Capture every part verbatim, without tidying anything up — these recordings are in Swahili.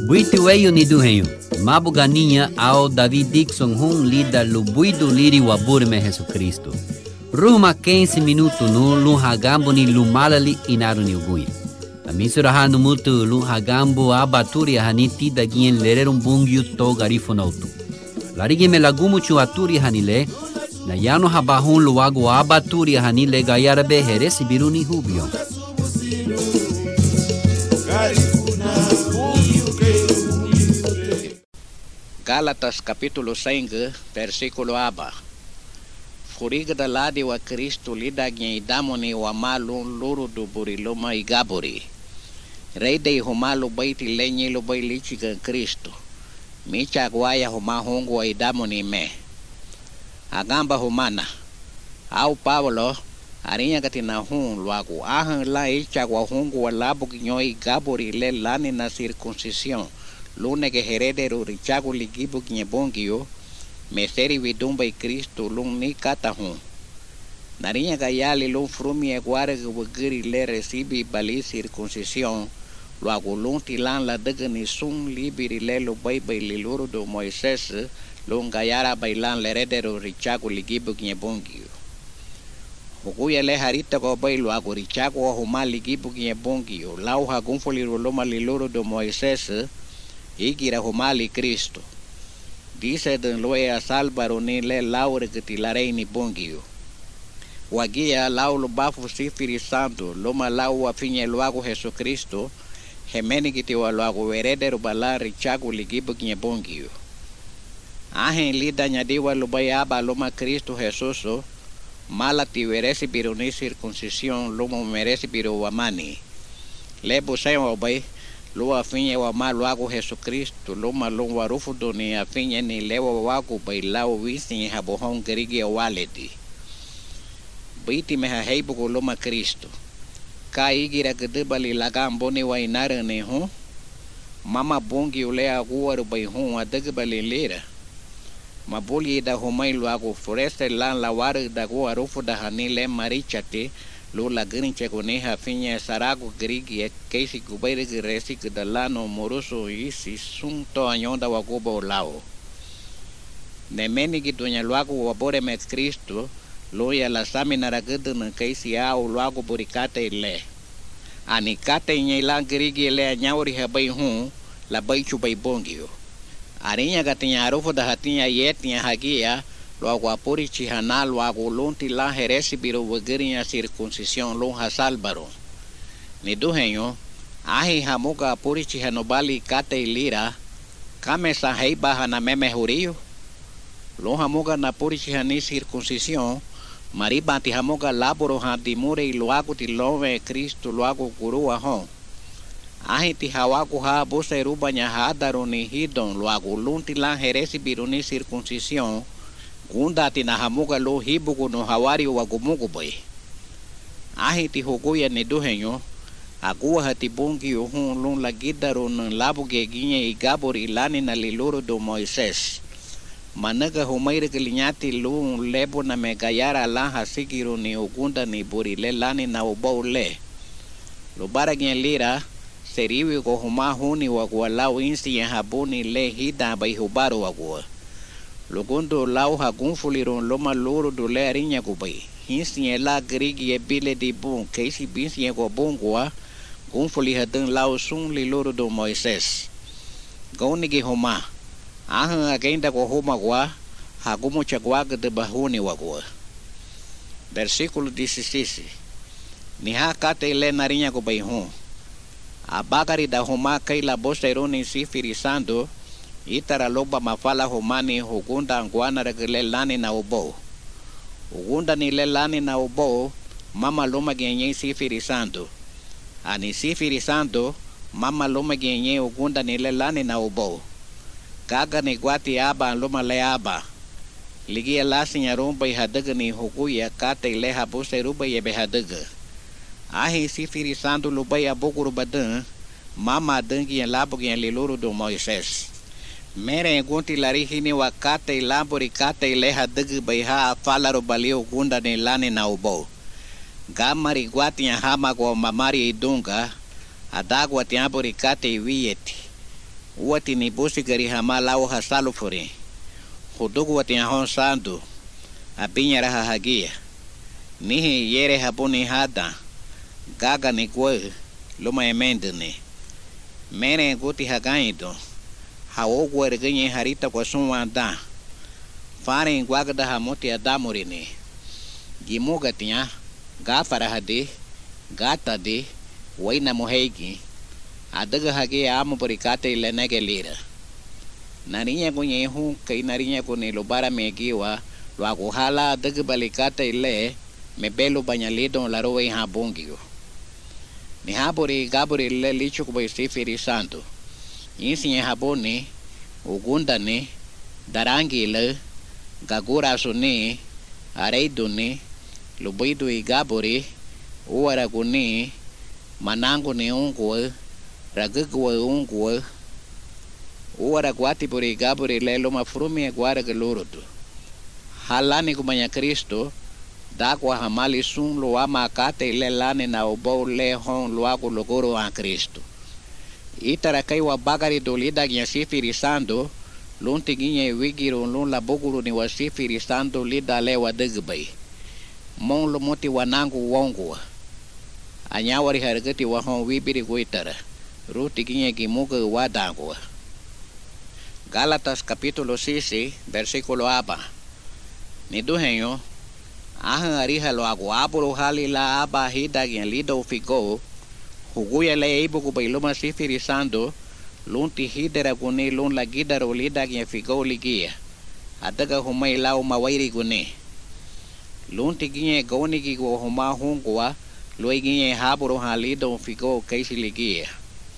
Buiti weyo ni duhenyo. Mabu ganinha ao David Dixon hun lida lubuido liri waburme Jesucristo. Ruma quinze minuto no lun hagambo ni lumalali inaru ni ugui. Amisura hanu mutu lun hagambo abaturi hani tida gien lererum bungyu to garifonautu. Larigi me lagumu chu aturi hanile. Na yano habahun luago abaturi hanile gayarabe heresi biruni hubio. Gálatas capítulo cinco, versículo aba. Furiga da lade wa Cristo lida gyen idamoni wa malun luru do buriloma e gabori. Rei de homalo baiti lenye lo bai lichiga Cristo. Micha guaya homa hongo wa idamoni me. Agamba homana. Au Pablo arinha gatina hun luago ahan la icha wa hongo wa labo gnoi gabori le lani na circuncisión. Lune que heredero richago ligibo gnebongio. Meseri vidumba e Cristo lung ni katahun. Narinha gayali lung frumi e guarda wagiri le recibi bali circuncisión. Luago lung tilan la daga ni sung libiri le lo bai bai liluro do Moisés. Lung gayara bailan le heredero richago ligibo gnebongio. Hukuya le harita ko bai luago richago o huma ligibo gnebongio. Lau hagunfoli loma liluro do Moisés. Igira homali Cristo. Dice den loe a salvaro ni le laure que tilarei ni bongio. Wagia lau lo bafo sifiri santo, loma lau a finye luago Jesucristo, gemeni que te wa luago heredero bala richago ligibo ginye bongio. Ahen lida nyadiwa lo bayaba loma Cristo Jesuso, mala ti veresi biro ni circuncisión, loma meresi biro wamani. Lebo sayo obay, lo afinha wa malo ago Jesucristo lo malon warufu do ni afinha ni lewa wago bailao wisin habohon gerigi waledi biti me haibu go loma Cristo ka igira gedebali lagambo ni wa inara ne ho mama bongi ule aguaru bai ho adagbali lera maboli da homai lo ago foreste lan la war da go arufu da hanile marichate lo la grinche coneja finya sarago grigi e keisi gubaire gresi que dalano moroso isi sunto anyonda wagobo lao nemeni que doña luago wabore me Cristo lo ya la samina ragada na keisi ao luago boricate le anikate nye la grigi le anyauri habai hu la baichu bai bongio arinya gatinya arofo da hatinya yetinya hagia logo apuri chihana logo lonti la heresi biro wagirinya circuncisión lon hasalbaro ni duhenyo ahi hamuga apuri chihanobali kate lira kame sa heiba hana meme hurio lon hamuga na puri chihani circuncisión mariba ti hamuga laboro handimure y loago ti love Cristo loago kurua hon ahi ti hawago ha bosa eruba nya hadaro ni hidon loago lonti la heresi biro ni circuncisión gunda tina hamuga lo hibugo no hawari wa gumugo boy ahi ti hogoya ne duhenyo agua hati bongi o hun lon la gidaro no labuge ginye igabori lani na liloro do Moisés managa homaire gelinyati lo lebo na megayara la hasigiro ni ogunda ni bori le lani na obaule lo baragin lira seriwi go homa huni wa gwalao insi ya haboni le hida bai hubaro wa gwa Logondo lau hagunfuliron loma loro do le arinya gubai. Hinsi la grigi e bile di bon keisi binsi e go bongwa. Gunfuli hadan lau sun li loro do Moisés. Gaunigi homa. Ahan agenda go homa gwa. Hagumo chagwaga de bahuni wagwa. Versículo dezesseis. Niha kate le narinya gubai hon. Abagari da homa kai la bosteroni si firisando. Itara loba mafala homani hugunda nguana regele lani na ubo. Ugunda ni le lani na ubo, mama loma genye sifirisando. Ani sifirisando, mama loma genye ugunda ni le lani na ubo. Kaga ni guati aba loma le aba. Ligi la sinharumba i hadaga ni huguya kate le habuse ruba ye behadaga. Ahi sifirisando luba ya boguru badan, mama dangi en labo gen liloro do Moisés. Mere gunti lari hini wakate ilambori kate ileha degi baiha falaro balio gunda ni lani na ubo. Gamari guati ya hama kwa mamari idunga, adagwa tiambori kate iwieti. Wati ni busi gari hama lau hasalu furi. Hudugu wati ahon sandu. Abinya raha hagia. Nihi yere habuni hada. Gaga ni kwe. Luma emende ni. Mene guti hagaido. Hawogu ergenye harita kwa sunwanda. Fare ingwagda hamuti adamuri ni. Gimuga tinya. Gafara hadi. Gata di. Waina muhegi. Adaga hage amu perikate ile nege lira. Narinya kunye hu kai narinya kune lubara megiwa lwaku hala adaga balikate ile mebelo banyalido larowe ha bongio. Ni habori gabori ile licho kubai sifiri santo. Insi nye haboni ugunda ni darangi ile gagura suni areido ni lubido i gabori uara kuni manango ni ungwe ragagwa ungwa uara guati puri gaburi lelo mafurumi guara galurudu halani kumanya Kristo dakwa hamali sun lo ama kate ile lani na obo le hon lo ako logoro a Kristo itara kai wa bagari dolida gya sifiri sando lunti ginye wigiro lun la boguru ni wa sifiri sando lida le wa degbai mon lo moti wanangu wongwa anyawari hargati wa hon wibiri goitara Ruti ginye gimuga wadangwa. Gálatas capítulo seis, versículo aba. Niduhenyo, ahan ariha lo agu aburo hali la aba hida gien lido figo, huguya le eibo kubailuma sifirisando, lunti hidera gune lun la gidaro lida gien figo ligia. Adaga humay lao mawairi gune. Lunti ginye goni gigo huma hungwa, loi ginye haburo halido figo kaisi ligia.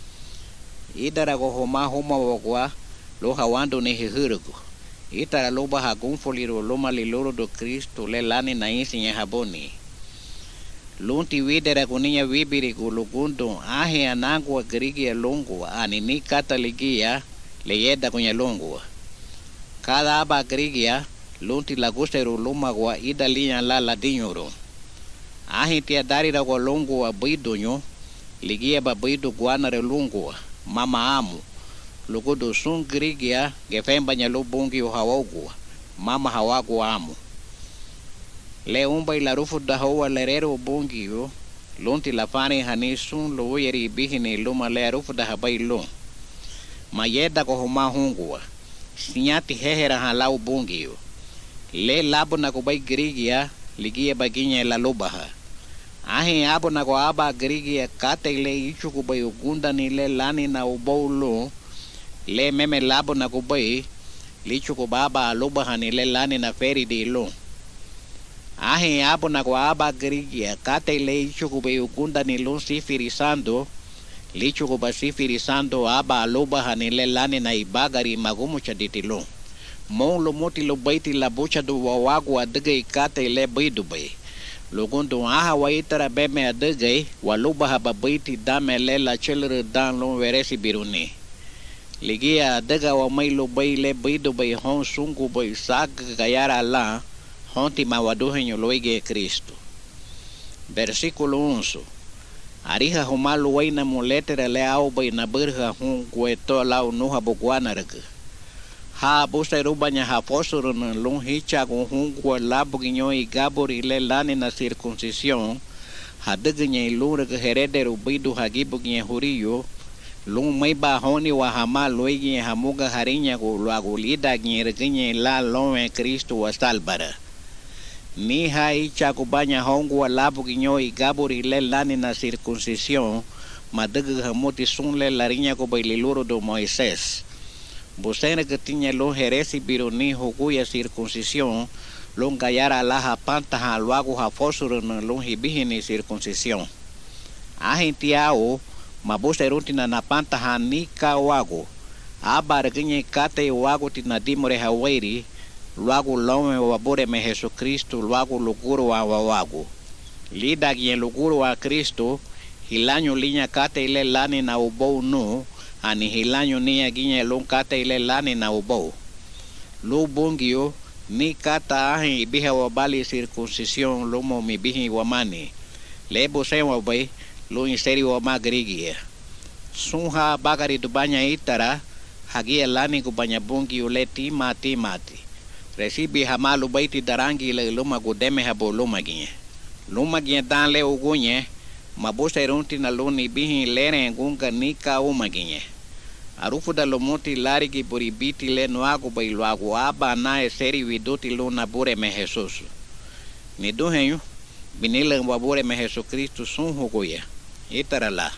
Idara go homa homa wogwa lo hawando ne hirugo itara lo baha gunfoliro lo maliloro do Kristo le lani na insi nye haboni lunti widera kuninya wibiri gulugundo ahe anangu agrigi longo ani ni kataligia le yeda kunya longo kada aba agrigia lunti lagustero loma gwa ida linya la ladinyoro ahe tia dari ra go longo abidonyo ligia babido guana re longo mama amu lugo do sun grigia gefemba nya lo bongi o hawogu mama hawagu amu le umba ila rufu da hawa lerero bongi o lonti la fane hani sun lo yeri bihini luma le rufu da habai lo mayeda ko homa hungua sinyati hehera halau bongi o le labo na ko bai grigia ligia baginya la lobaha ahe abo na ko aba grigia kate le ichu ko bai ugunda ni le lani na ubolo le meme labo na ko bai lichu ko baba lobaha ni le lani na feri de lo ahe abo na ko aba grigia kate le ichu ko bai ugunda ni lo sifirisando lichu ko ba sifirisando aba lobaha ni le lani na ibagari magumu chaditi lo mon lo moti lo baiti la bocha do wawagu adege kate le bai do bai logondo aha waitara beme adege waluba haba baiti dame le la chelere dan lo veresi biruni ligia adega wa mai lo bai le bai do bai hon sungu bai sag gayara la honti mawaduhenyo loige Cristo versículo once ariha homalu waina moletere le au bai na berha hun gueto lau nuha bogwana rege ha busa rubanya ha fosoro na lung hicha con hungwa labuginyo i gabori le lani na circuncisión ha degenye lura ke heredero bidu ha gibuginye huriyo lung mai ba honi wa hama loigi hamuga harinya go lago lida gnye regenye la loe Cristo wa salbara ni ha hicha ko banya hungwa labuginyo i gabori le lani na circuncisión ma dege hamoti sun le larinya ko baililuro do Moisés Bosena que tinha lo heresi bironi hoguya circuncisión, lo gayara laha pantaha luago ha fosoro na lo hibihini circuncisión. Ahentiao, maboserutina na pantaha nika wago, abarginye kate wago tina dimore hawairi, luago lome wabore me Jesus Cristo, luago luguro wa wago. Lida gien luguro wa Cristo, hilanyo linya kate ile lani na ubou no, ani hilanyo ni aginya lon kata ile lani na ubo lo bongio ni kata ahi biha wabali circuncisión lomo mi bihi wamani lebo sewa bay lo inseri wa magrigia sunha bagari dubanya itara Hagi elani kubanyabungi uleti mati mati. Resibi hamalu baiti darangi le luma gudeme habo luma ginye. Luma ginye dan le ugunye. Mabusa irunti na luni bihi lere ngunga nika uma ginye. Arufu da lomuti lari ki buribiti le nuagu bailuagu aba na eseri viduti luna bure me Jesus. Ni duhenyu binile wabure me Jesus Kristu sun huguya. Itarala.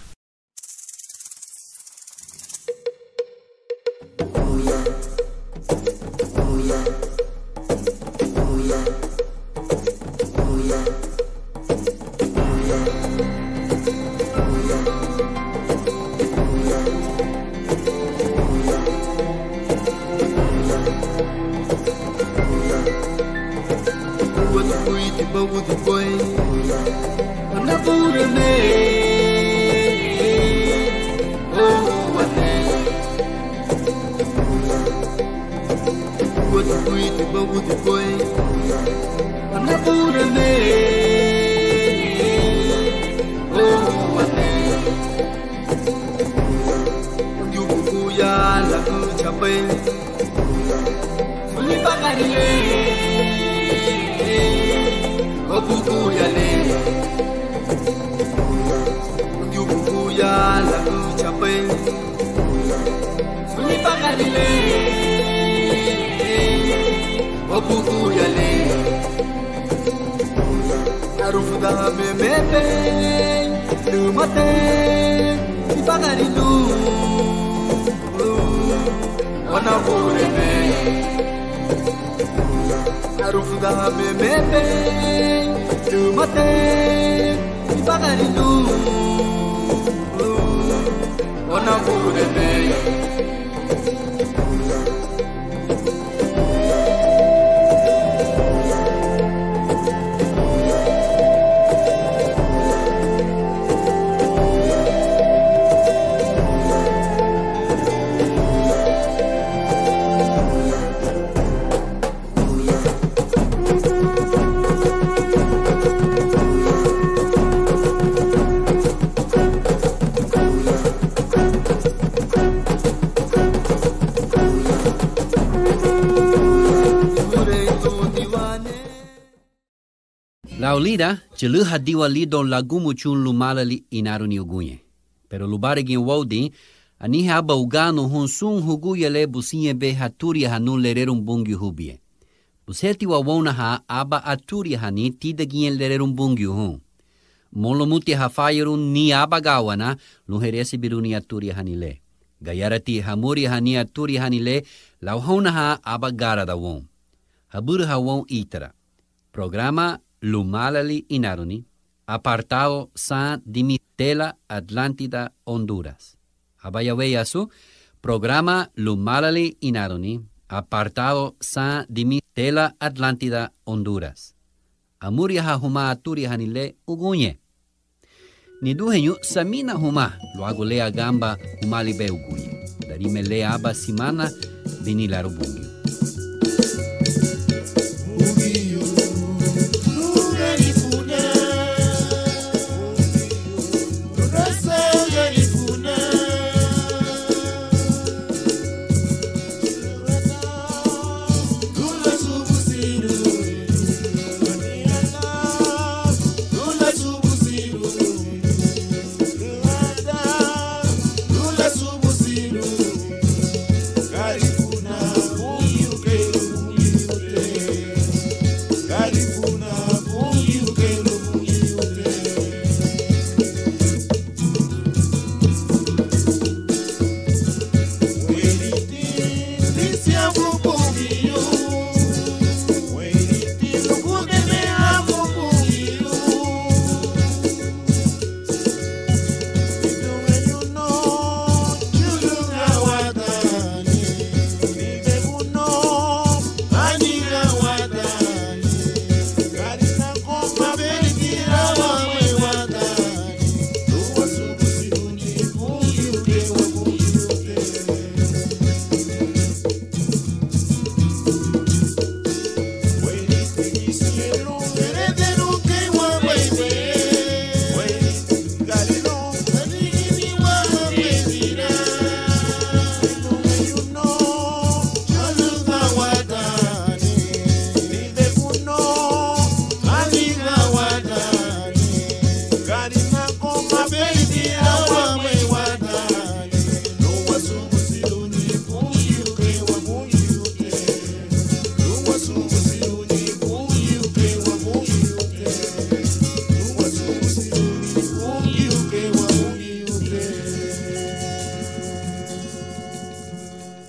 Laulida, chelu hadiwa li don lagumu chun lumala li inaru ni ugunye. Pero lubare gin wodi, ani haba ugano hun sun huguye le businye be haturi hanun lererum bungi hubie. Buseti wa wona ha aba aturi hani tida gin lererum bungi hun. Molomuti hafayerun ni aba gawana, luheresi biruni aturi hani le. Gayarati hamuri hani aturi hani le, lauhona ha aba gara da won. Habur ha won itara. Programa Lumalali Inaruni, apartado San Dimitela, Atlántida, Honduras. Abayaweyasu, programa Lumalali Inaruni, apartado San Dimitela, Atlántida, Honduras. Amuria huma aturi hanile ugunye. Niduhenyu samina huma, luago lea gamba humali be ugunye. Darime lea aba simana vinilaru bungi. Garifuna